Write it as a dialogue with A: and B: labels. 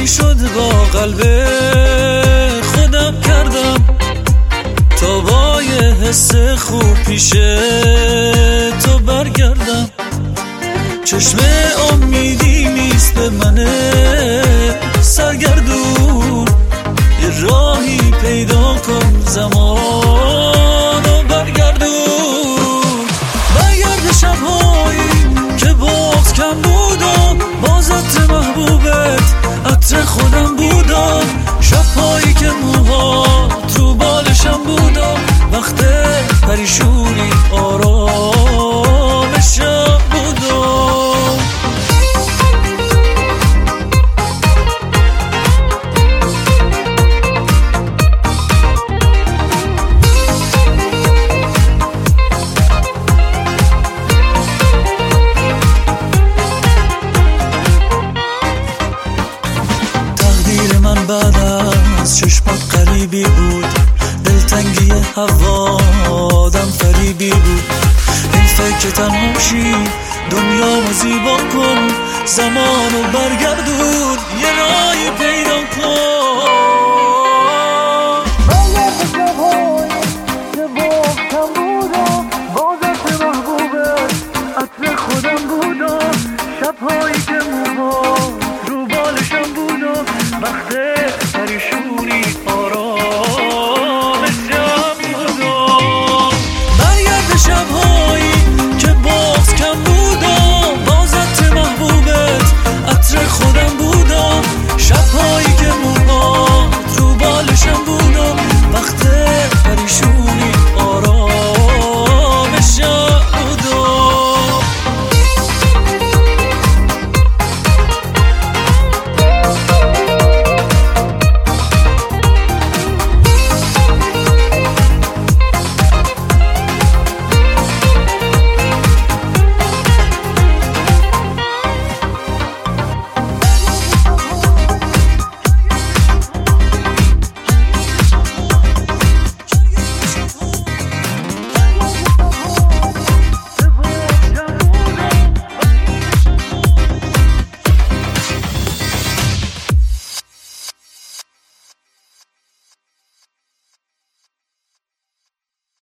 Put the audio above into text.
A: کاری شد با قلب خودم کردم تا با یه حس خوب پیش تو برگردم. چشم امیدی نیست به من سرگردون، یه راهی پیدا کن زمانو برگردون. برگرد شبهایی که بغض کم بودم، باز عطر محبوبت عطر خودم بودم. شبهایی که موهات رو بالشم بودم، وقت پریشونی آرامشم بودم. تقدیر من بعد از چشمات قریبی بود، دلتنگی هوادم فریبی بود. این فکر تنهاشی دنیا رو زیبا کن، زمانو برگردون.